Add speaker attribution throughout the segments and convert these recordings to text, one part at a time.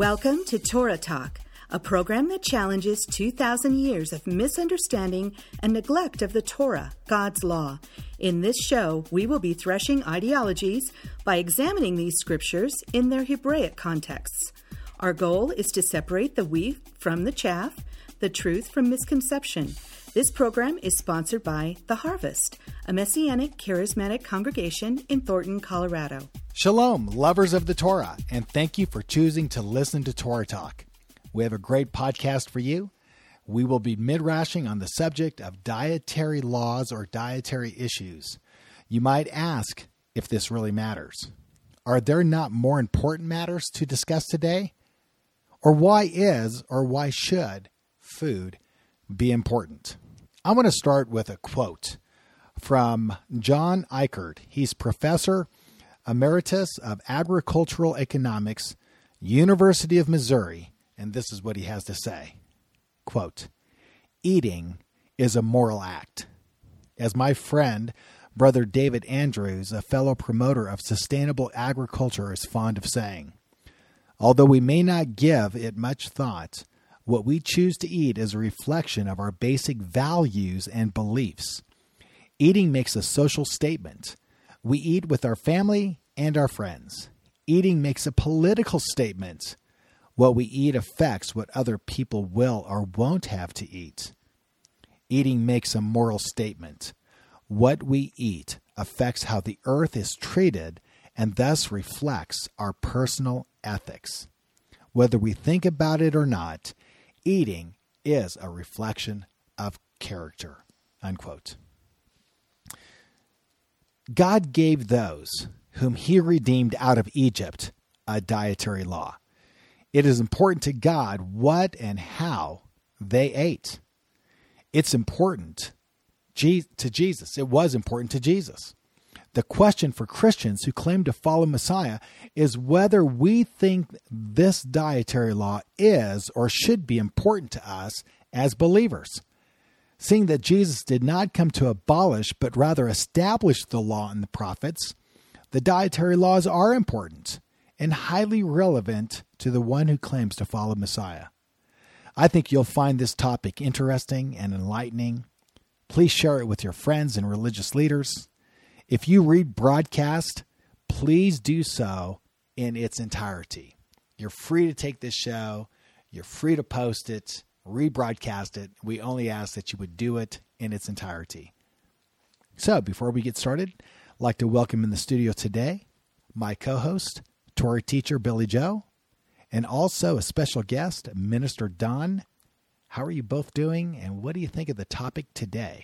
Speaker 1: Welcome to Torah Talk, a program that challenges 2,000 years of misunderstanding and neglect of the Torah, God's law. In this show, we will be threshing ideologies by examining these scriptures in their Hebraic contexts. Our goal is to separate the wheat from the chaff, the truth from misconception. This program is sponsored by The Harvest, a Messianic charismatic congregation in Thornton, Colorado.
Speaker 2: Shalom, lovers of the Torah, and thank you for choosing to listen to Torah Talk. We have a great podcast for you. We will be midrashing on the subject of dietary laws or dietary issues. You might ask if this really matters. Are there not more important matters to discuss today? Or why is or why should food be important? I want to start with a quote from John Eichert. He's professor emeritus of agricultural economics, University of Missouri, and this is what he has to say. Quote, "Eating is a moral act. As my friend, Brother David Andrews, a fellow promoter of sustainable agriculture, is fond of saying, although we may not give it much thought, what we choose to eat is a reflection of our basic values and beliefs. Eating makes a social statement. We eat with our family and our friends. Eating makes a political statement. What we eat affects what other people will or won't have to eat. Eating makes a moral statement. What we eat affects how the earth is treated and thus reflects our personal ethics. Whether we think about it or not, eating is a reflection of character." Unquote. God gave those whom he redeemed out of Egypt a dietary law. It is important to God what and how they ate. It's important to Jesus. It was important to Jesus. The question for Christians who claim to follow Messiah is whether we think this dietary law is or should be important to us as believers. Seeing that Jesus did not come to abolish, but rather establish the law and the prophets, the dietary laws are important and highly relevant to the one who claims to follow Messiah. I think you'll find this topic interesting and enlightening. Please share it with your friends and religious leaders. If you read broadcast, please do so in its entirety. You're free to take this show. You're free to post it, rebroadcast it. We only ask that you would do it in its entirety. So before we get started, I'd like to welcome in the studio today my co-host, Torah teacher Billy Joe, and also a special guest, Minister Don. How are you both doing, and what do you think of the topic today?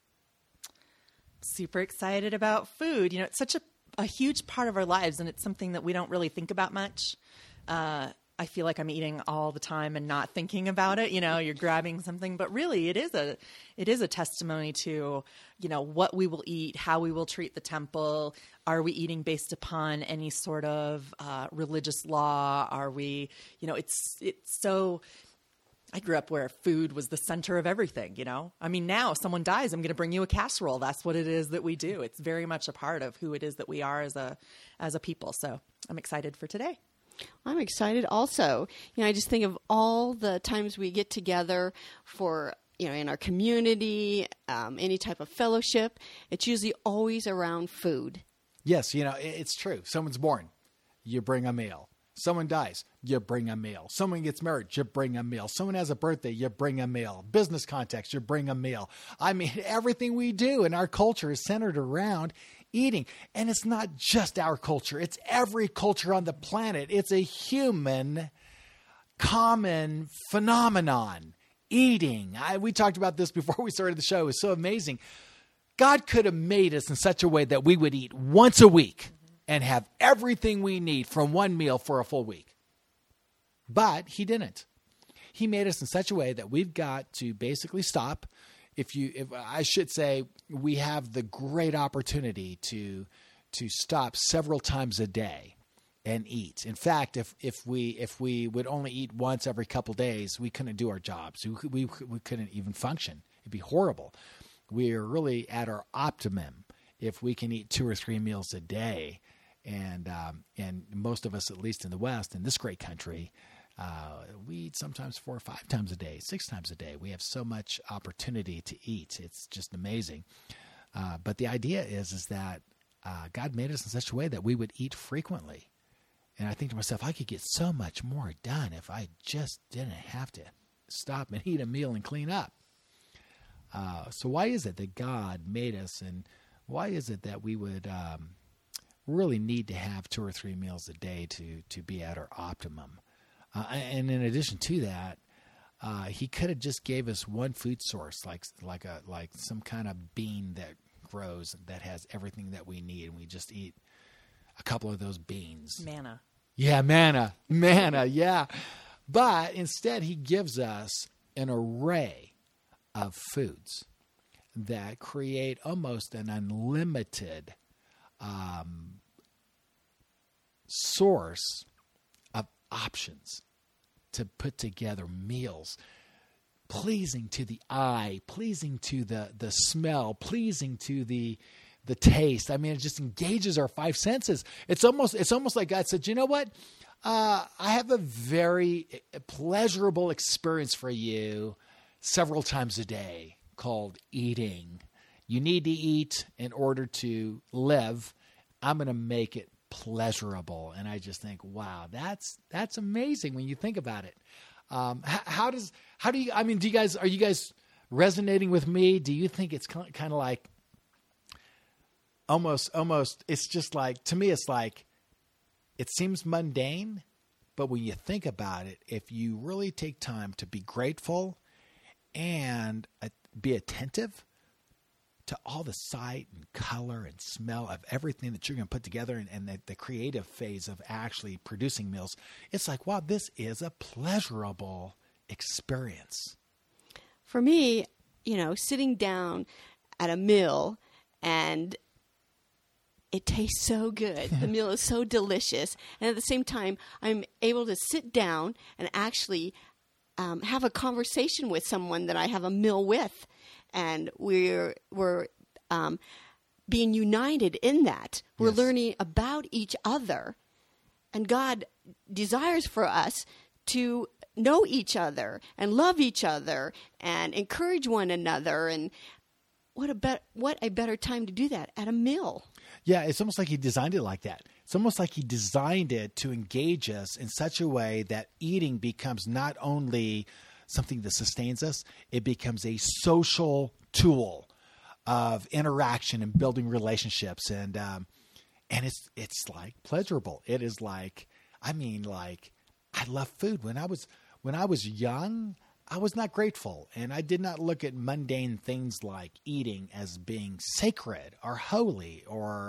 Speaker 3: Super excited about food. You know, it's such a huge part of our lives, and it's something that we don't really think about much. I feel like I'm eating all the time and not thinking about it. You know, you're grabbing something, but really it is a testimony to, you know, what we will eat, how we will treat the temple. Are we eating based upon any sort of religious law? Are we, you know, it's so... I grew up where food was the center of everything, you know? I mean, now if someone dies, I'm going to bring you a casserole. That's what it is that we do. It's very much a part of who it is that we are as a people. So I'm excited for today.
Speaker 4: I'm excited also. You know, I just think of all the times we get together for, you know, in our community, any type of fellowship. It's usually always around food.
Speaker 2: Yes, you know, it's true. Someone's born, you bring a meal. Someone dies, you bring a meal. Someone gets married, you bring a meal. Someone has a birthday, you bring a meal. Business context, you bring a meal. I mean, everything we do in our culture is centered around eating. And it's not just our culture. It's every culture on the planet. It's a human common phenomenon, eating. We talked about this before we started the show. It was so amazing. God could have made us in such a way that we would eat once a week and have everything we need from one meal for a full week. But he didn't. He made us in such a way that we've got to basically stop. If I should say, we have the great opportunity to stop several times a day and eat. In fact, if we would only eat once every couple days, we couldn't do our jobs. We couldn't even function. It'd be horrible. We are really at our optimum if we can eat 2 or 3 meals a day. And most of us, at least in the West, in this great country, We eat sometimes 4 or 5 times a day, 6 times a day. We have so much opportunity to eat. It's just amazing. But the idea is that God made us in such a way that we would eat frequently. And I think to myself, I could get so much more done if I just didn't have to stop and eat a meal and clean up. So why is it that God made us, and why is it that we would really need to have 2 or 3 meals a day to be at our optimum? And in addition to that, he could have just gave us one food source, like some kind of bean that grows that has everything that we need, and we just eat a couple of those beans.
Speaker 3: Manna.
Speaker 2: Yeah, manna, yeah. But instead, he gives us an array of foods that create almost an unlimited source of options to put together meals pleasing to the eye, pleasing to the smell, pleasing to the taste. I mean, it just engages our 5 senses. It's almost like God said, you know what? I have a very pleasurable experience for you several times a day called eating. You need to eat in order to live. I'm going to make it pleasurable. And I just think, wow, that's amazing when you think about it. Are you guys resonating with me? Do you think it's kind of like almost, it's just like, to me, it's like, it seems mundane, but when you think about it, if you really take time to be grateful and be attentive to all the sight and color and smell of everything that you're going to put together, and the creative phase of actually producing meals, it's like, wow, this is a pleasurable experience.
Speaker 4: For me, sitting down at a meal and it tastes so good. The meal is so delicious. And at the same time, I'm able to sit down and actually have a conversation with someone that I have a meal with. And we're being united in that. We're learning about each other. And God desires for us to know each other and love each other and encourage one another. And what a better time to do that at a meal.
Speaker 2: Yeah, it's almost like he designed it like that. It's almost like he designed it to engage us in such a way that eating becomes not only something that sustains us, it becomes a social tool of interaction and building relationships. And it's like pleasurable. It is like, I love food. When I was young, I was not grateful, and I did not look at mundane things like eating as being sacred or holy or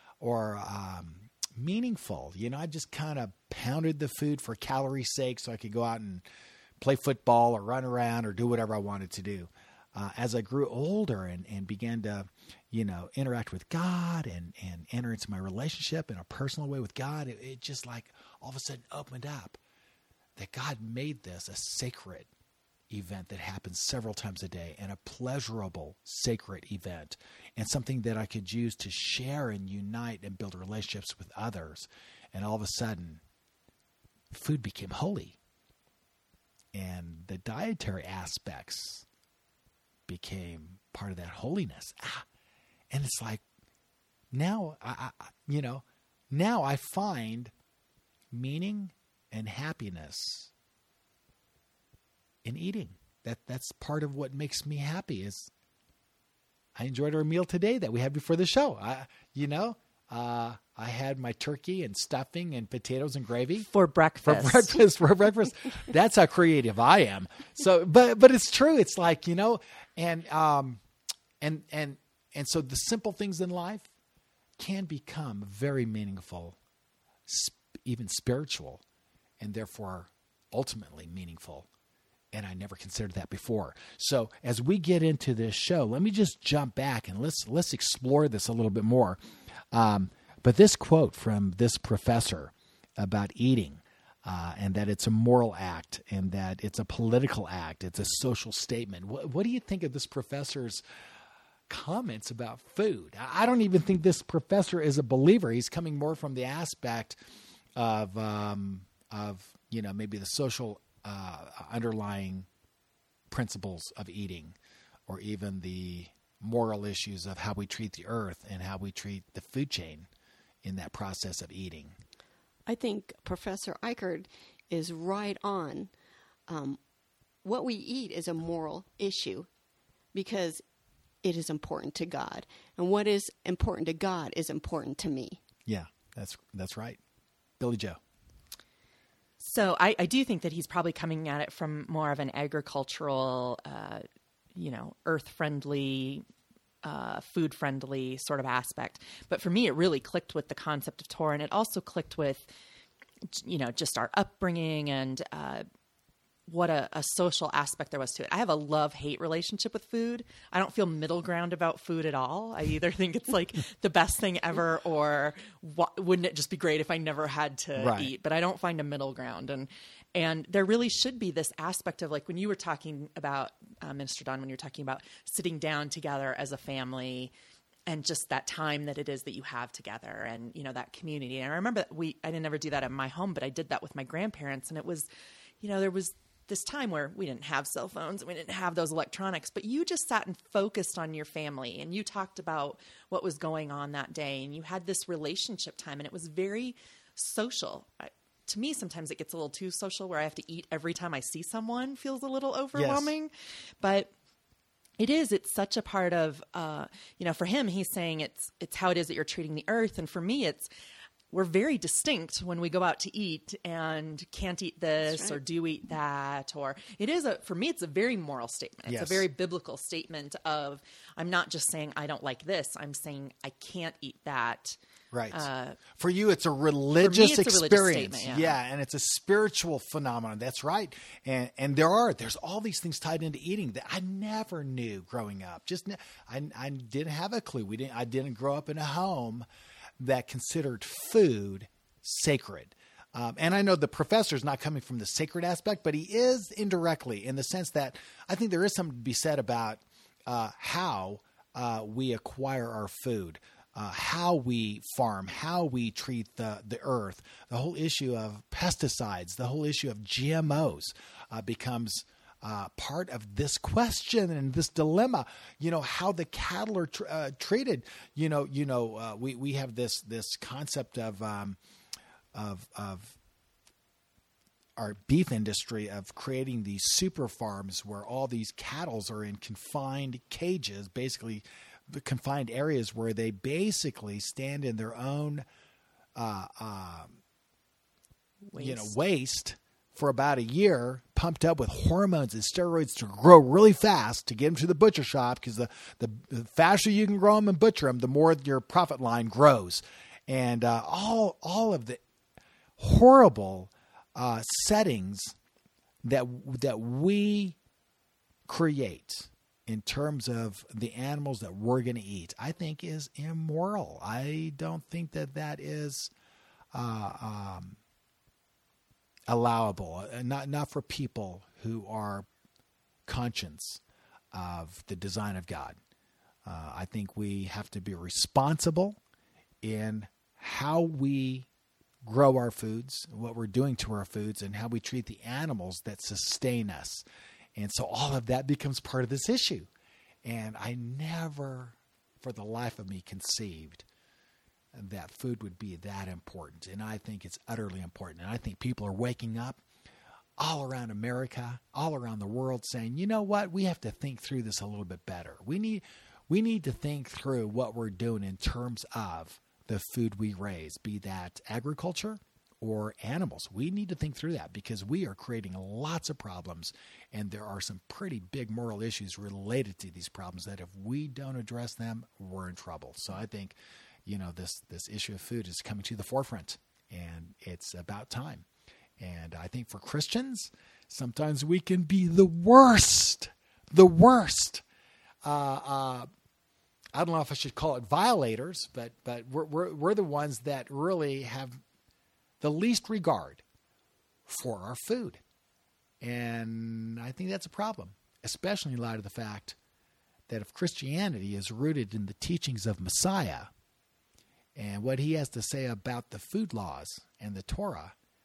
Speaker 2: meaningful. I just kind of pounded the food for calorie sake so I could go out and play football or run around or do whatever I wanted to do. As I grew older and began to, interact with God and enter into my relationship in a personal way with God, it just like all of a sudden opened up that God made this a sacred event that happens several times a day, and a pleasurable, sacred event, and something that I could use to share and unite and build relationships with others. And all of a sudden, food became holy, and the dietary aspects became part of that holiness. And it's like, now I find meaning and happiness in eating. That's part of what makes me happy. Is I enjoyed our meal today that we had before the show. I had my turkey and stuffing and potatoes and gravy
Speaker 3: for breakfast.
Speaker 2: For breakfast. That's how creative I am. So, but it's true. It's like, and so the simple things in life can become very meaningful, even spiritual, and therefore ultimately meaningful. And I never considered that before. So as we get into this show, let me just jump back and let's explore this a little bit more. But this quote from this professor about eating, and that it's a moral act, and that it's a political act, it's a social statement. What do you think of this professor's comments about food? I don't even think this professor is a believer. He's coming more from the aspect of of, maybe the social underlying principles of eating, or even the moral issues of how we treat the earth and how we treat the food chain in that process of eating.
Speaker 4: I think Professor Eichert is right on. What we eat is a moral issue because it is important to God. And what is important to God is important to me.
Speaker 2: Yeah, that's right. Billy Joe.
Speaker 3: So I do think that he's probably coming at it from more of an agricultural, earth-friendly, food-friendly sort of aspect. But for me, it really clicked with the concept of Torah, and it also clicked with, just our upbringing and what a social aspect there was to it. I have a love-hate relationship with food. I don't feel middle ground about food at all. I either think it's like the best thing ever, or wouldn't it just be great if I never had to eat? But I don't find a middle ground. And there really should be this aspect of, like, when you were talking about, Minister Don, when you were talking about sitting down together as a family and just that time that it is that you have together and, that community. And I remember that I didn't ever do that in my home, but I did that with my grandparents. And it was, there was this time where we didn't have cell phones and we didn't have those electronics, but you just sat and focused on your family and you talked about what was going on that day and you had this relationship time, and it was very social. To me, sometimes it gets a little too social where I have to eat every time I see someone. Feels a little overwhelming. Yes. But it's such a part of, for him, he's saying it's how it is that you're treating the earth. And for me, we're very distinct when we go out to eat and can't eat this or do eat that. Or for me, it's a very moral statement. It's a very biblical statement of, I'm not just saying I don't like this. I'm saying I can't eat that.
Speaker 2: Right. For you, it's a religious experience.
Speaker 3: Yeah,
Speaker 2: and it's a spiritual phenomenon. That's right. And there's all these things tied into eating that I never knew growing up. I didn't have a clue. I didn't grow up in a home that considered food sacred. And I know the professor's not coming from the sacred aspect, but he is indirectly, in the sense that I think there is something to be said about how we acquire our food, how we farm, how we treat the earth. The whole issue of pesticides, the whole issue of GMOs becomes part of this question and this dilemma. How the cattle are treated. We have this concept of our beef industry of creating these super farms where all these cattle are in confined cages, basically the confined areas where they basically stand in their own waste for about a year, pumped up with hormones and steroids to grow really fast to get them to the butcher shop, because the faster you can grow them and butcher them, the more your profit line grows. And all of the horrible settings that we create in terms of the animals that we're going to eat, I think is immoral. I don't think that is allowable, not for people who are conscious of the design of God. I think we have to be responsible in how we grow our foods, what we're doing to our foods, and how we treat the animals that sustain us. And so all of that becomes part of this issue. And I never, for the life of me, conceived that food would be that important. And I think it's utterly important. And I think people are waking up all around America, all around the world, saying, you know what, we have to think through this a little bit better. We need to think through what we're doing in terms of the food we raise, be that agriculture or animals. We need to think through that, because we are creating lots of problems, and there are some pretty big moral issues related to these problems that if we don't address them, we're in trouble. So I think, this issue of food is coming to the forefront, and it's about time. And I think for Christians, sometimes we can be the worst. I don't know if I should call it violators, but we're the ones that really have the least regard for our food. And I think that's a problem, especially in light of the fact that if Christianity is rooted in the teachings of Messiah and what he has to say about the food laws and the Torah,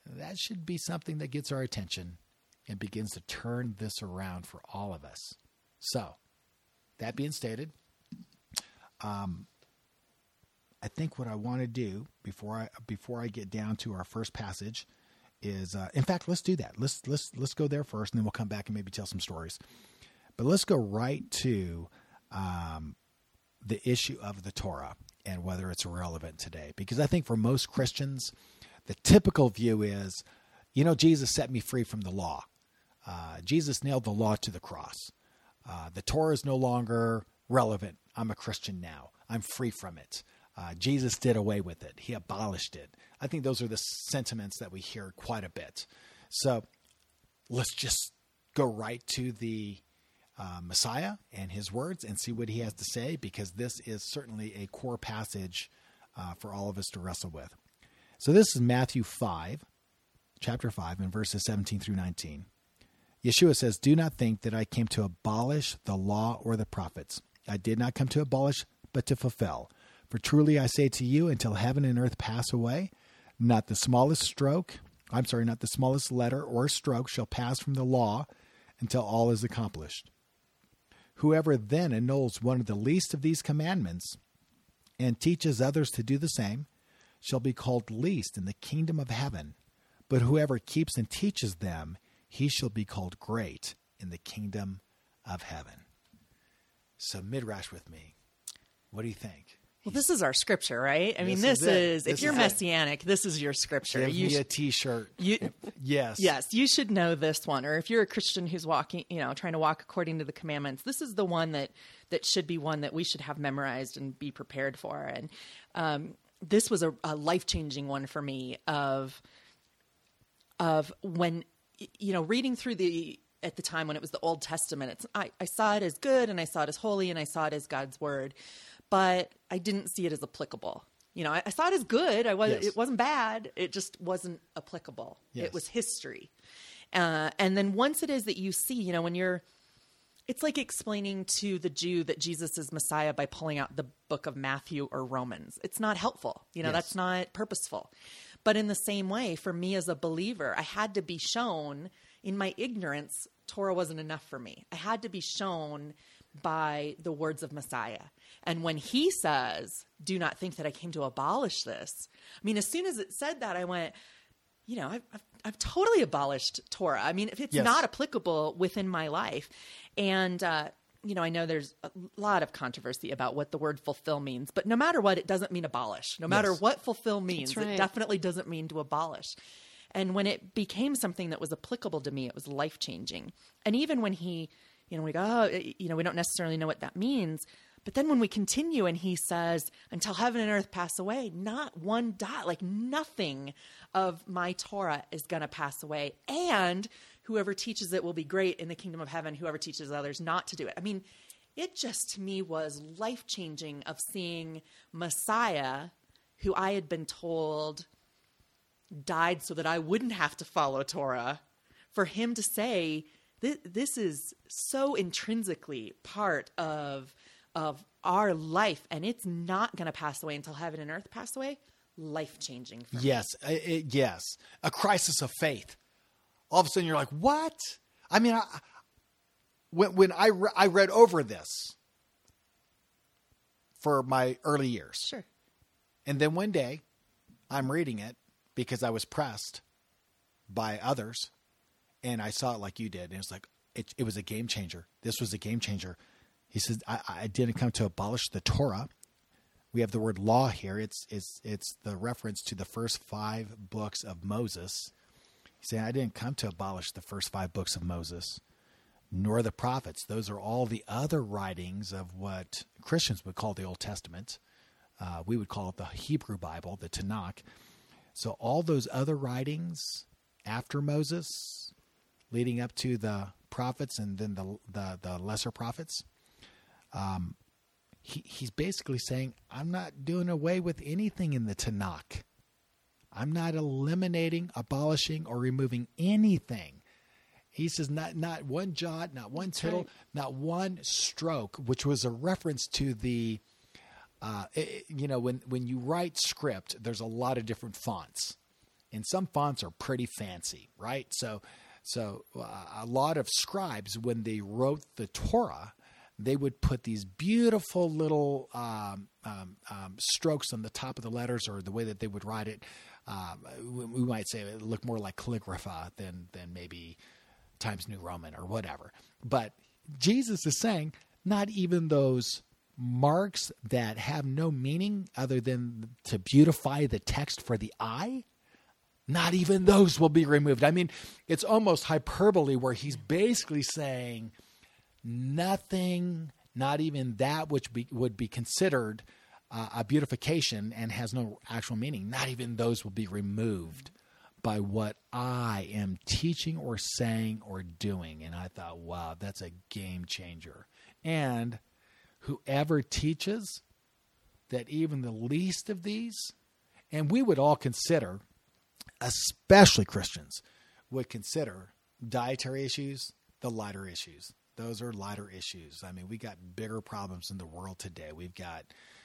Speaker 2: that should be something that gets our attention and begins to turn this around for all of us. So, that being stated, I think what I want to do before I get down to our first passage is, in fact, let's do that. Let's go there first, and then we'll come back and maybe tell some stories. But let's go right to the issue of the Torah and whether it's relevant today. Because I think for most Christians, the typical view is, Jesus set me free from the law. Jesus nailed the law to the cross. The Torah is no longer relevant. I'm a Christian now. I'm free from it. Jesus did away with it. He abolished it. I think those are the sentiments that we hear quite a bit. So let's just go right to the Messiah and his words and see what he has to say, because this is certainly a core passage for all of us to wrestle with. So this is Matthew 5, chapter 5, and verses 17 through 19. Yeshua says, "Do not think that I came to abolish the law or the prophets. I did not come to abolish, but to fulfill. For truly I say to you, until heaven and earth pass away, not the smallest letter or stroke shall pass from the law until all is accomplished. Whoever then annuls one of the least of these commandments and teaches others to do the same shall be called least in the kingdom of heaven. But whoever keeps and teaches them, he shall be called great in the kingdom of heaven." So midrash with me. What do you think?
Speaker 3: Well, this is our scripture, right? I mean, this is if you're messianic, this is your scripture.
Speaker 2: Give me a t-shirt. Yes.
Speaker 3: Yes, you should know this one. Or if you're a Christian who's walking, trying to walk according to the commandments, this is the one that should be one that we should have memorized and be prepared for. And this was a life-changing one for me of when, reading through at the time when it was the Old Testament, I saw it as good, and I saw it as holy, and I saw it as God's word. But I didn't see it as applicable. I saw it as good. It wasn't bad. It just wasn't applicable.
Speaker 2: Yes.
Speaker 3: It was history. And then once it is that you see, it's like explaining to the Jew that Jesus is Messiah by pulling out the book of Matthew or Romans. It's not helpful. That's not purposeful. But in the same way, for me as a believer, I had to be shown in my ignorance, Torah wasn't enough for me. I had to be shown by the words of Messiah. And when he says, "Do not think that I came to abolish this," I mean, as soon as it said that, I went, I've totally abolished Torah. I mean, if it's not applicable within my life. And, I know there's a lot of controversy about what the word fulfill means, but no matter what, it doesn't mean abolish. No matter what fulfill means, it definitely doesn't mean to abolish. And when it became something that was applicable to me, it was life-changing. And even when we go, we don't necessarily know what that means. But then when we continue and he says, "Until heaven and earth pass away," not one dot, like nothing of my Torah is going to pass away. And whoever teaches it will be great in the kingdom of heaven. Whoever teaches others not to do it. I mean, it just to me was life-changing of seeing Messiah, who I had been told died so that I wouldn't have to follow Torah, for him to say, this is so intrinsically part of our life, and it's not going to pass away until heaven and earth pass away. Life-changing for me.
Speaker 2: Yes. A crisis of faith. All of a sudden you're like, what? I mean, when I read over this for my early years.
Speaker 3: Sure.
Speaker 2: And then one day I'm reading it because I was pressed by others, and I saw it like you did. And it was like, it was a game changer. This was a game changer. He says, I didn't come to abolish the Torah. We have the word law here. It's the reference to the first 5 books of Moses. He's saying, I didn't come to abolish the first 5 books of Moses, nor the prophets. Those are all the other writings of what Christians would call the Old Testament. We would call it the Hebrew Bible, the Tanakh. So all those other writings after Moses, leading up to the prophets and then the lesser prophets, he's basically saying, I'm not doing away with anything in the Tanakh. I'm not eliminating, abolishing, or removing anything. He says not one jot, not one tittle, not one stroke, which was a reference to the, when you write script, there's a lot of different fonts. and some fonts are pretty fancy, right? So a lot of scribes, when they wrote the Torah, they would put these beautiful little strokes on the top of the letters, or the way that they would write it. We might say it looked more like calligrapha than maybe Times New Roman or whatever. But Jesus is saying not even those marks that have no meaning other than to beautify the text for the eye, not even those will be removed. I mean, it's almost hyperbole where he's basically saying nothing, not even that which would be considered a beautification and has no actual meaning, not even those will be removed by what I am teaching or saying or doing. And I thought, wow, that's a game changer. And whoever teaches that even the least of these, and we would all consider, especially Christians, would consider dietary issues the lighter issues. Those are lighter issues. I mean, we got bigger problems in the world today. We've got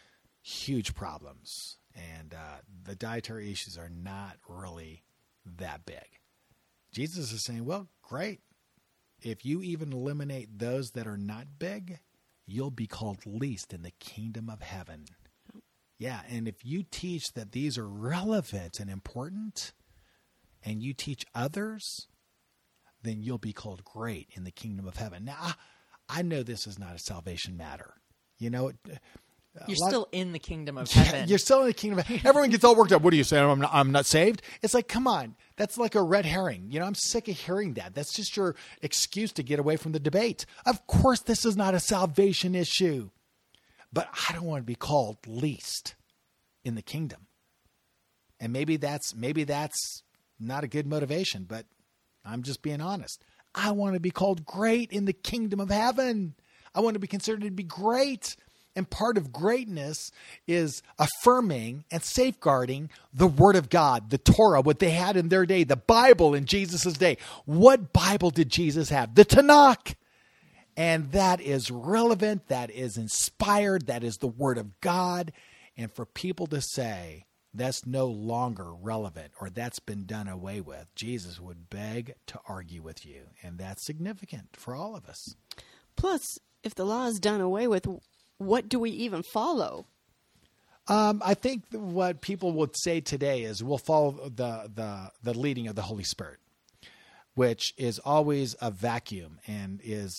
Speaker 2: huge problems, and the dietary issues are not really that big. Jesus is saying, well, great. If you even eliminate those that are not big, you'll be called least in the kingdom of heaven. Yeah, and if you teach that these are relevant and important, and you teach others, then you'll be called great in the kingdom of heaven. Now, I know this is not a salvation matter. You know,
Speaker 3: you're still in the kingdom of heaven.
Speaker 2: You're still in the kingdom of heaven. Everyone gets all worked up. What are you saying? I'm not saved? It's like, come on. That's like a red herring. You know, I'm sick of hearing that. That's just your excuse to get away from the debate. Of course, this is not a salvation issue. But I don't want to be called least in the kingdom. And maybe that's not a good motivation, but I'm just being honest. I want to be called great in the kingdom of heaven. I want to be considered to be great. And part of greatness is affirming and safeguarding the Word of God, the Torah, what they had in their day, the Bible in Jesus' day. What Bible did Jesus have? The Tanakh. And that is relevant, that is inspired, that is the Word of God. And for people to say that's no longer relevant or that's been done away with, Jesus would beg to argue with you. And that's significant for all of us.
Speaker 4: Plus, if the law is done away with, what do we even follow?
Speaker 2: I think what people would say today is we'll follow the leading of the Holy Spirit, which is always a vacuum and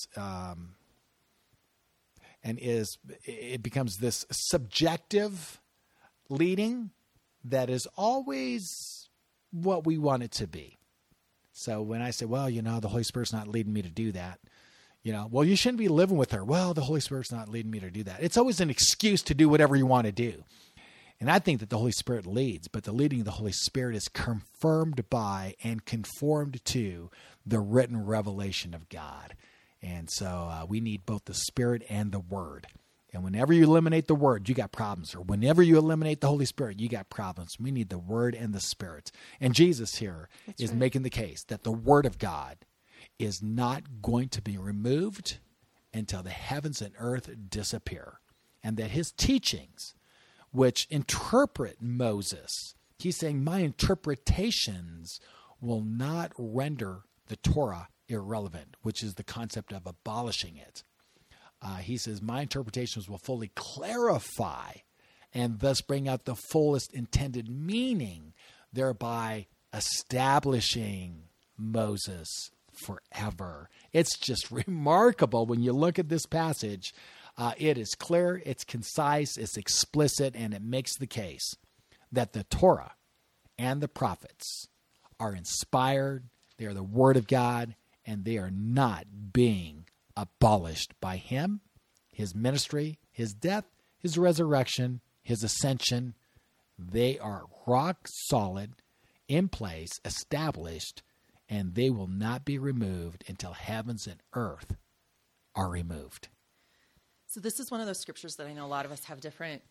Speaker 2: it becomes this subjective leading that is always what we want it to be. So when I say, well, you know, the Holy Spirit's not leading me to do that. You know, well, you shouldn't be living with her. Well, the Holy Spirit's not leading me to do that. It's always an excuse to do whatever you want to do. And I think that the Holy Spirit leads, but the leading of the Holy Spirit is confirmed by and conformed to the written revelation of God. And so we need both the Spirit and the Word. And whenever you eliminate the Word, you got problems. Or whenever you eliminate the Holy Spirit, you got problems. We need the Word and the Spirit. And Jesus here is making the case that the Word of God is not going to be removed until the heavens and earth disappear. And that his teachings, which interpret Moses, he's saying my interpretations will not render the Torah irrelevant, which is the concept of abolishing it. He says my interpretations will fully clarify and thus bring out the fullest intended meaning, thereby establishing Moses forever. It's just remarkable when you look at this passage. It is clear, it's concise, it's explicit, and it makes the case that the Torah and the prophets are inspired, they are the Word of God, and they are not being abolished by him, his ministry, his death, his resurrection, his ascension. They are rock solid, in place, established, and they will not be removed until heavens and earth are removed.
Speaker 3: So this is one of those scriptures that I know a lot of us have different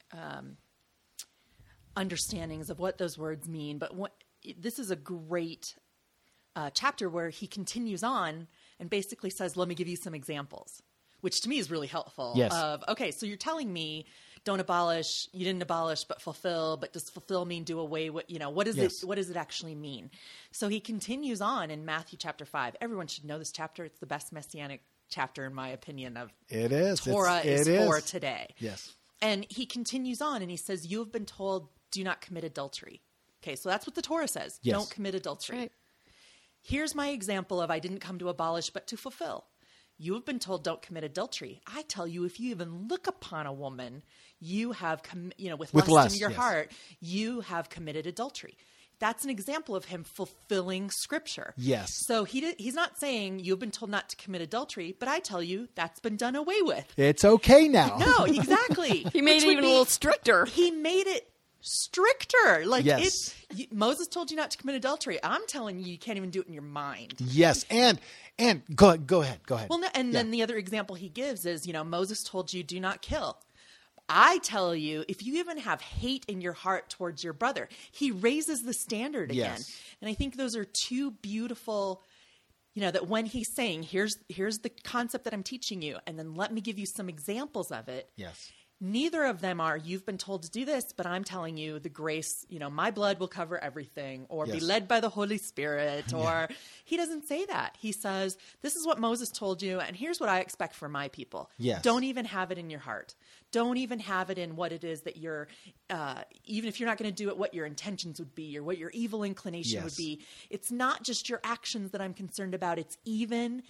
Speaker 3: understandings of what those words mean. But this is a great chapter where he continues on and basically says, let me give you some examples, which to me is really helpful.
Speaker 2: Yes.
Speaker 3: Okay, so you're telling me don't abolish, you didn't abolish, but fulfill. But does fulfill mean do away with, what is
Speaker 2: Yes.
Speaker 3: it? What does it actually mean? So he continues on in Matthew chapter 5. Everyone should know this chapter. It's the best messianic chapter, in my opinion, of
Speaker 2: It is.
Speaker 3: Torah
Speaker 2: It
Speaker 3: is for today.
Speaker 2: Yes.
Speaker 3: And he continues on and he says, you have been told, do not commit adultery. Okay, so that's what the Torah says.
Speaker 2: Yes.
Speaker 3: Don't commit adultery.
Speaker 4: Right.
Speaker 3: Here's my example of I didn't come to abolish, but to fulfill. You have been told don't commit adultery. I tell you, if you even look upon a woman, you have, with lust in your
Speaker 2: yes.
Speaker 3: heart, you have committed adultery. That's an example of him fulfilling Scripture.
Speaker 2: Yes.
Speaker 3: So he's not saying you've been told not to commit adultery, but I tell you that's been done away with.
Speaker 2: It's okay now.
Speaker 3: No, exactly.
Speaker 4: He made
Speaker 3: Which
Speaker 4: it
Speaker 3: would
Speaker 4: even
Speaker 3: be-
Speaker 4: a little stricter.
Speaker 3: He made it stricter. Like
Speaker 2: Yes.
Speaker 3: Moses told you not to commit adultery. I'm telling you, you can't even do it in your mind.
Speaker 2: Yes. And go ahead.
Speaker 3: Well, no, and then the other example he gives is, Moses told you do not kill. I tell you, if you even have hate in your heart towards your brother, he raises the standard again.
Speaker 2: Yes.
Speaker 3: And I think those are two beautiful, that when he's saying, here's the concept that I'm teaching you, and then let me give you some examples of it.
Speaker 2: Yes.
Speaker 3: Neither of them are, you've been told to do this, but I'm telling you the grace, my blood will cover everything, or be
Speaker 2: Yes.
Speaker 3: led by the Holy Spirit, or he doesn't say that. He says, this is what Moses told you, and here's what I expect for my people.
Speaker 2: Yes.
Speaker 3: Don't even have it in your heart. Don't even have it in what it is that you're, even if you're not going to do it, what your intentions would be, or what your evil inclination would
Speaker 2: Yes.
Speaker 3: be. It's not just your actions that I'm concerned about. It's even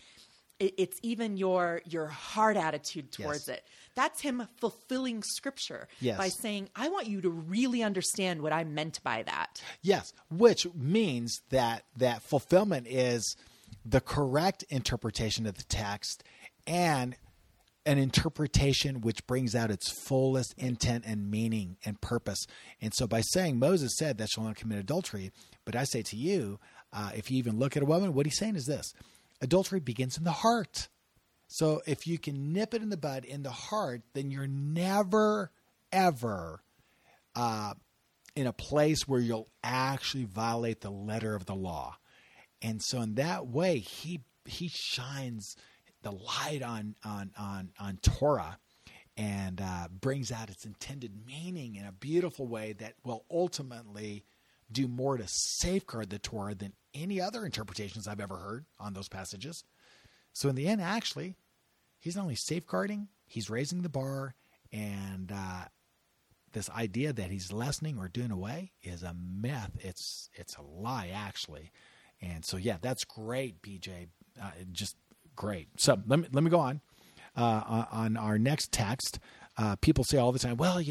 Speaker 3: your heart attitude towards
Speaker 2: Yes.
Speaker 3: it. That's him fulfilling Scripture
Speaker 2: Yes.
Speaker 3: by saying, I want you to really understand what I meant by that.
Speaker 2: Yes, which means that fulfillment is the correct interpretation of the text and an interpretation which brings out its fullest intent and meaning and purpose. And so by saying Moses said that shall not commit adultery, but I say to you, if you even look at a woman, what he's saying is this: adultery begins in the heart. So if you can nip it in the bud in the heart, then you're never, ever in a place where you'll actually violate the letter of the law. And so in that way, he shines the light on Torah and brings out its intended meaning in a beautiful way that will ultimately do more to safeguard the Torah than any other interpretations I've ever heard on those passages. So in the end, actually, he's not only safeguarding, he's raising the bar, and this idea that he's lessening or doing away is a myth. It's a lie, actually. And so, yeah, that's great, BJ. Just great. So let me go on. On our next text, people say all the time, well,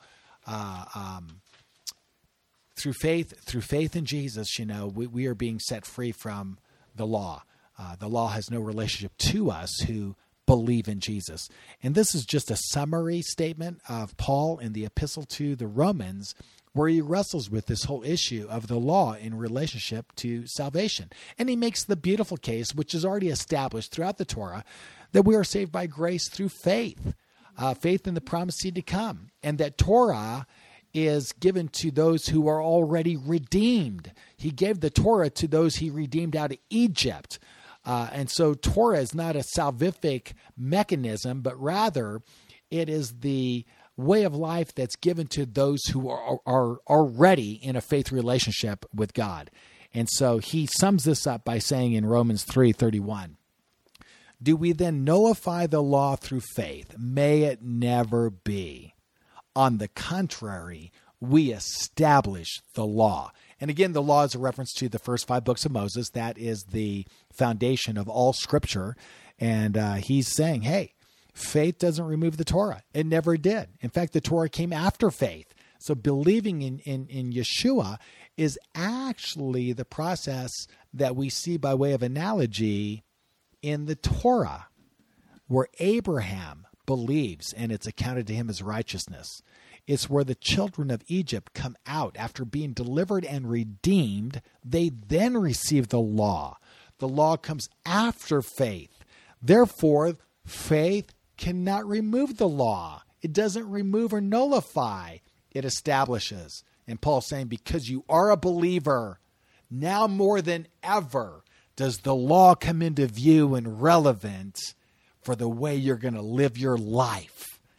Speaker 2: through faith in Jesus, we are being set free from the law. The law has no relationship to us who believe in Jesus. And this is just a summary statement of Paul in the epistle to the Romans, where he wrestles with this whole issue of the law in relationship to salvation. And he makes the beautiful case, which is already established throughout the Torah, that we are saved by grace through faith, faith in the promised seed to come, and that Torah is given to those who are already redeemed. He gave the Torah to those he redeemed out of Egypt. And so Torah is not a salvific mechanism, but rather it is the way of life that's given to those who are already in a faith relationship with God. And so he sums this up by saying in Romans 3:31, do we then nullify the law through faith? May it never be. On the contrary, we establish the law. And again, the law is a reference to the first 5 books of Moses. That is the foundation of all Scripture. And he's saying, hey, faith doesn't remove the Torah. It never did. In fact, the Torah came after faith. So believing in Yeshua is actually the process that we see by way of analogy in the Torah, where Abraham believes and it's accounted to him as righteousness. It's where the children of Egypt come out after being delivered and redeemed. They then receive the law. The law comes after faith. Therefore, faith cannot remove the law. It doesn't remove or nullify. It establishes. And Paul's saying, because you are a believer, now more than ever does the law come into view and relevant for the way you're going to live your life.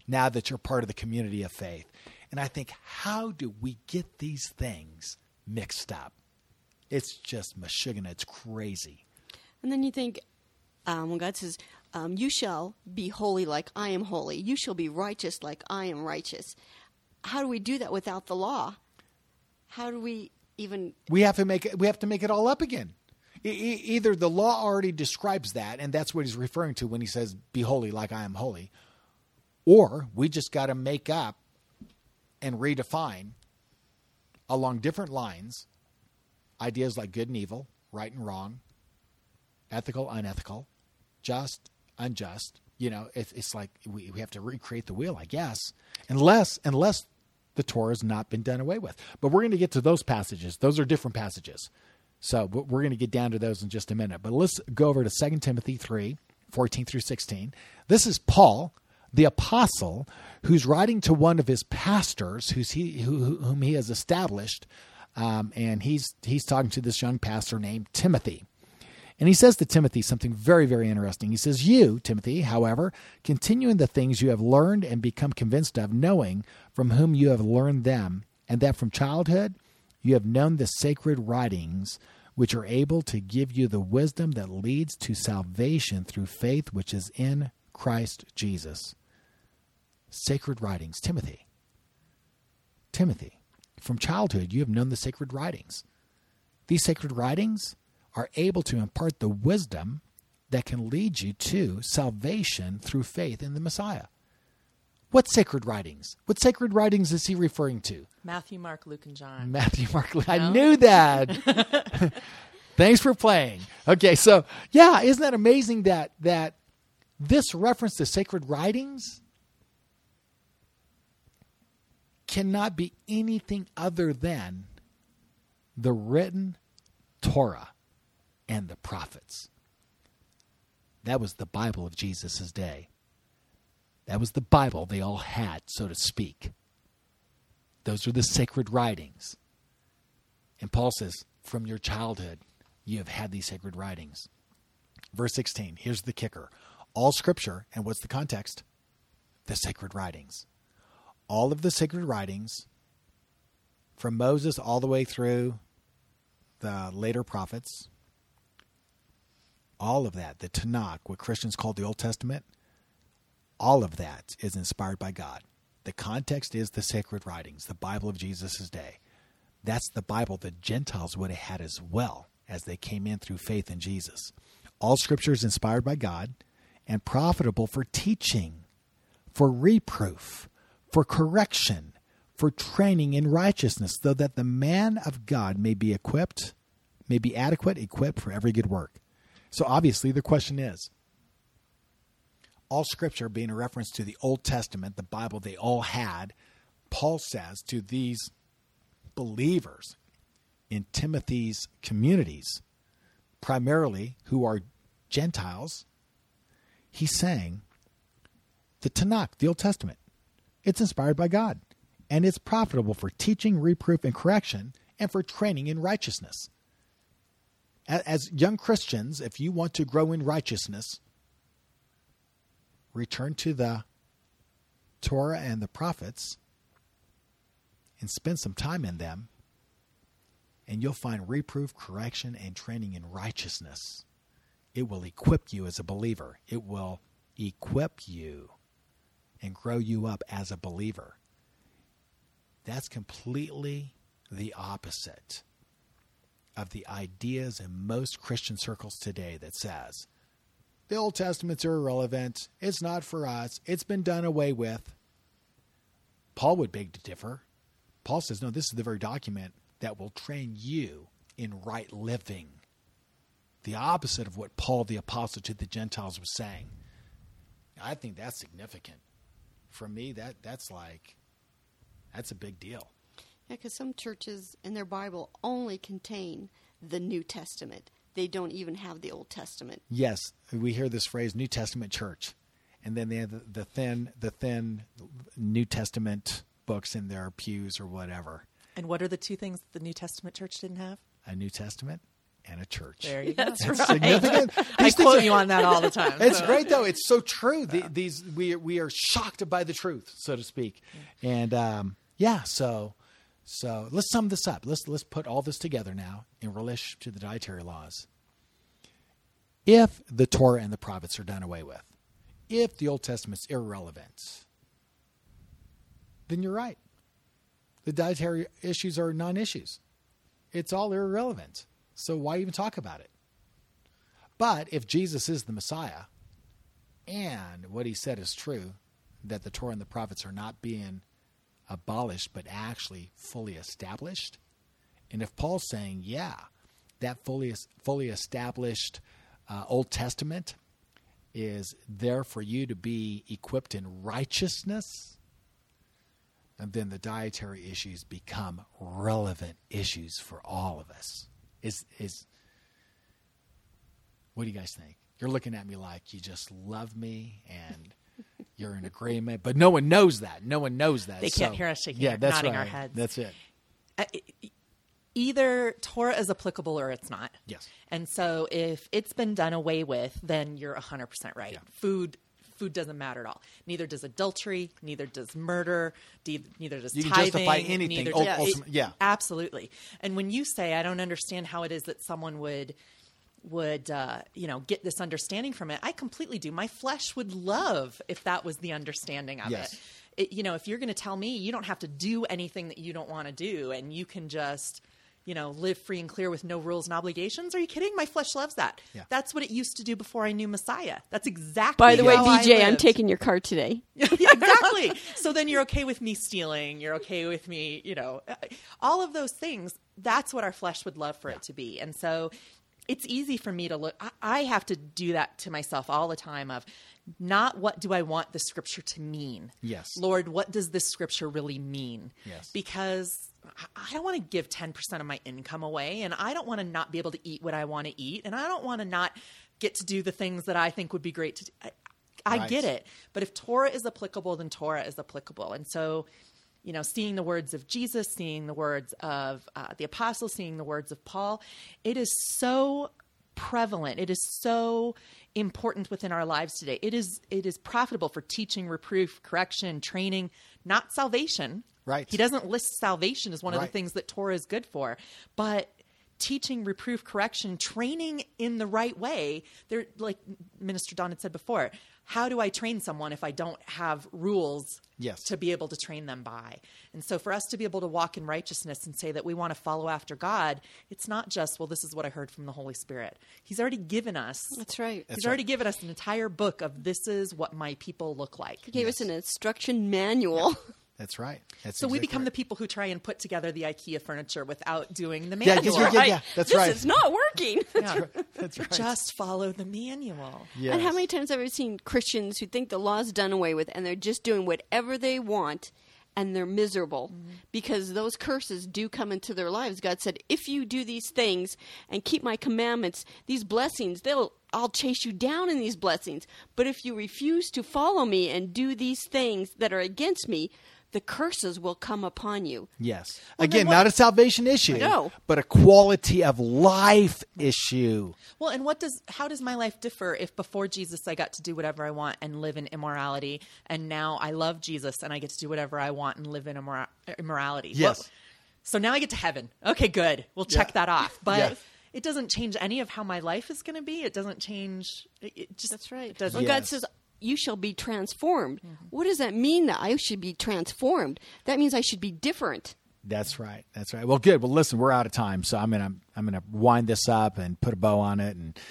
Speaker 2: now that you're part of the community of faith. And I think, how do we get these things mixed up? It's just mashugana. It's crazy.
Speaker 4: And then you think, when God says, you shall be holy like I am holy. You shall be righteous like I am righteous. How do we do that without the law? How do we even...
Speaker 2: We have to make it all up again. Either the law already describes that, and that's what he's referring to when he says, be holy like I am holy, or we just got to make up and redefine along different lines ideas like good and evil, right and wrong, ethical, unethical, just, unjust. It's like we have to recreate the wheel, I guess, unless the Torah has not been done away with. But we're going to get to those passages. Those are different passages. So we're going to get down to those in just a minute. But let's go over to 2 Timothy 3, 14 through 16. This is Paul, the apostle, who's writing to one of his pastors whom he has established. And he's talking to this young pastor named Timothy. And he says to Timothy something very, very interesting. He says, you, Timothy, however, continue in the things you have learned and become convinced of, knowing from whom you have learned them, and that from childhood you have known the sacred writings, which are able to give you the wisdom that leads to salvation through faith which is in Christ Jesus. Sacred writings. Timothy, from childhood you have known the sacred writings. These sacred writings are able to impart the wisdom that can lead you to salvation through faith in the Messiah. What sacred writings? What sacred writings is he referring to?
Speaker 3: Matthew, Mark, Luke, and John.
Speaker 2: Matthew, Mark, Luke. No? I knew that. Thanks for playing. Okay, so yeah, isn't that amazing that this reference to sacred writings cannot be anything other than the written Torah and the prophets. That was the Bible of Jesus' day. That was the Bible they all had, so to speak. Those are the sacred writings. And Paul says, from your childhood, you have had these sacred writings. Verse 16, here's the kicker. All Scripture, and what's the context? The sacred writings. All of the sacred writings, from Moses all the way through the later prophets, all of that, the Tanakh, what Christians call the Old Testament, all of that is inspired by God. The context is the sacred writings, the Bible of Jesus' day. That's the Bible the Gentiles would have had as well as they came in through faith in Jesus. All Scripture is inspired by God and profitable for teaching, for reproof, for correction, for training in righteousness, so that the man of God may be equipped, may be adequate, equipped for every good work. So obviously the question is, all Scripture being a reference to the Old Testament, the Bible they all had, Paul says to these believers in Timothy's communities, primarily who are Gentiles, he's saying the Tanakh, the Old Testament, it's inspired by God, and it's profitable for teaching, reproof, and correction, and for training in righteousness. As young Christians, if you want to grow in righteousness, return to the Torah and the prophets and spend some time in them, and you'll find reproof, correction, and training in righteousness. It will equip you as a believer. It will equip you and grow you up as a believer. That's completely the opposite of the ideas in most Christian circles today that says, the Old Testaments are irrelevant. It's not for us. It's been done away with. Paul would beg to differ. Paul says, no, this is the very document that will train you in right living. The opposite of what Paul the apostle to the Gentiles was saying. I think that's significant. For me, that's a big deal.
Speaker 4: Yeah, because some churches in their Bible only contain the New Testament. They don't even have the Old Testament.
Speaker 2: Yes, we hear this phrase, New Testament church. And then they have the thin New Testament books in their pews or whatever.
Speaker 3: And what are the two things the New Testament church didn't have?
Speaker 2: A New Testament and a church.
Speaker 3: There you go.
Speaker 4: That's
Speaker 2: It's
Speaker 4: right.
Speaker 2: significant.
Speaker 3: I
Speaker 2: These things
Speaker 3: quote
Speaker 2: are-
Speaker 3: you on that all the time.
Speaker 2: It's
Speaker 3: so.
Speaker 2: great though. It's so true. We are shocked by the truth, so to speak. And so let's sum this up. Let's put all this together now in relation to the dietary laws. If the Torah and the prophets are done away with, if the Old Testament's irrelevant, then you're right. The dietary issues are non-issues. It's all irrelevant. So why even talk about it? But if Jesus is the Messiah, and what he said is true, that the Torah and the prophets are not being abolished, but actually fully established, and if Paul's saying, that fully established Old Testament is there for you to be equipped in righteousness, and then the dietary issues become relevant issues for all of us. What do you guys think? You're looking at me like you just love me and you're in agreement, but no one knows that. No one knows that.
Speaker 3: They can't hear us shaking, nodding our heads.
Speaker 2: That's it.
Speaker 3: Either Torah is applicable or it's not.
Speaker 2: Yes.
Speaker 3: And so if it's been done away with, then you're 100% right.
Speaker 2: Yeah.
Speaker 3: Food doesn't matter at all. Neither does adultery. Neither does murder. Neither does
Speaker 2: You can
Speaker 3: tithing.
Speaker 2: justify anything.
Speaker 3: neither does- Absolutely. And when you say, I don't understand how it is that someone would get this understanding from it, I completely do. My flesh would love if that was the understanding of
Speaker 2: Yes.
Speaker 3: it. If you're going to tell me you don't have to do anything that you don't want to do and you can just, live free and clear with no rules and obligations. Are you kidding? My flesh loves that.
Speaker 2: Yeah.
Speaker 3: That's what it used to do before I knew Messiah. That's exactly
Speaker 4: By the way,
Speaker 3: how I
Speaker 4: BJ, I'm
Speaker 3: lived.
Speaker 4: taking your car today.
Speaker 3: Yeah, exactly. So then you're okay with me stealing. You're okay with me, all of those things. That's what our flesh would love for it to be. And so it's easy for me to look. I have to do that to myself all the time of not what do I want the scripture to mean?
Speaker 2: Yes.
Speaker 3: Lord, what does this scripture really mean?
Speaker 2: Yes.
Speaker 3: Because I don't want to give 10% of my income away, and I don't want to not be able to eat what I want to eat, and I don't want to not get to do the things that I think would be great to do. I
Speaker 2: Right.
Speaker 3: get it. But if Torah is applicable, then Torah is applicable. And so, seeing the words of Jesus, seeing the words of the apostles, seeing the words of Paul, it is so prevalent. It is so important within our lives today. It is profitable for teaching, reproof, correction, training, not salvation.
Speaker 2: Right.
Speaker 3: He doesn't list salvation as one of the
Speaker 2: Right.
Speaker 3: things that Torah is good for, but teaching, reproof, correction, training in the right way. They're like Minister Don had said before, how do I train someone if I don't have rules
Speaker 2: Yes.
Speaker 3: to be able to train them by? And so for us to be able to walk in righteousness and say that we want to follow after God, it's not just, well, this is what I heard from the Holy Spirit. He's already given us.
Speaker 4: That's right.
Speaker 3: He's already given us an entire book of this is what my people look like.
Speaker 4: He gave us an instruction manual.
Speaker 2: That's right. That's
Speaker 3: So we
Speaker 2: exactly
Speaker 3: become
Speaker 2: right.
Speaker 3: the people who try and put together the IKEA furniture without doing the
Speaker 2: Yeah,
Speaker 3: manual.
Speaker 2: yeah. That's
Speaker 4: this
Speaker 2: right.
Speaker 4: is not working.
Speaker 3: Yeah.
Speaker 2: That's right.
Speaker 3: Just follow the manual.
Speaker 2: Yes.
Speaker 4: And how many times have I seen Christians who think the law's done away with and they're just doing whatever they want and they're miserable because those curses do come into their lives. God said, if you do these things and keep my commandments, these blessings, I'll chase you down in these blessings. But if you refuse to follow me and do these things that are against me, the curses will come upon you.
Speaker 2: Yes.
Speaker 3: Well,
Speaker 2: Again,
Speaker 3: then what-
Speaker 2: not a salvation issue,
Speaker 4: No.
Speaker 2: but a quality of life issue.
Speaker 3: Well, and how does my life differ if before Jesus I got to do whatever I want and live in immorality, and now I love Jesus and I get to do whatever I want and live in immorality?
Speaker 2: Yes.
Speaker 3: Well, so now I get to heaven. Okay, good. We'll check that off. But
Speaker 2: Yeah.
Speaker 3: it doesn't change any of how my life is going to be. It doesn't change. It just,
Speaker 4: That's right.
Speaker 3: It doesn't.
Speaker 4: When
Speaker 2: Yes.
Speaker 4: God says, you shall be transformed, what does that mean that I should be transformed? That means I should be different.
Speaker 2: That's right. That's right. Well, good. Well, listen, we're out of time, so I'm gonna wind this up and put a bow on it, and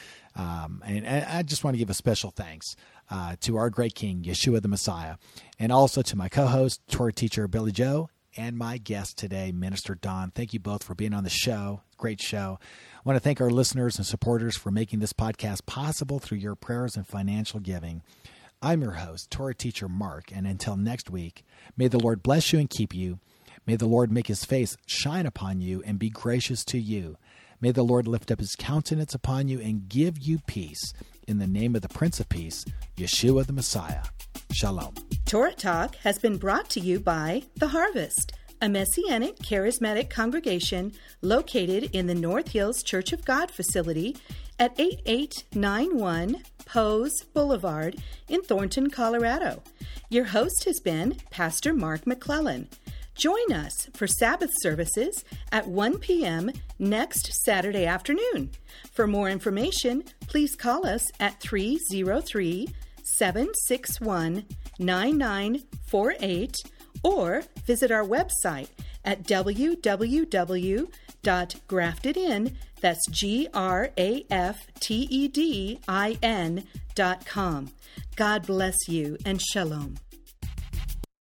Speaker 2: I just want to give a special thanks to our great King, Yeshua the Messiah, and also to my co-host, Torah teacher Billy Joe, and my guest today, Minister Don. Thank you both for being on the show. Great show. I want to thank our listeners and supporters for making this podcast possible through your prayers and financial giving. I'm your host, Torah teacher Mark, and until next week, may the Lord bless you and keep you. May the Lord make his face shine upon you and be gracious to you. May the Lord lift up his countenance upon you and give you peace. In the name of the Prince of Peace, Yeshua the Messiah. Shalom.
Speaker 1: Torah Talk has been brought to you by The Harvest, a Messianic charismatic congregation located in the North Hills Church of God facility at 8891 Pose Boulevard in Thornton, Colorado. Your host has been Pastor Mark McClellan. Join us for Sabbath services at 1 p.m. next Saturday afternoon. For more information, please call us at 303-761-9948 or visit our website at www.graftedin, that's GRAFTEDIN.com. God bless you and shalom.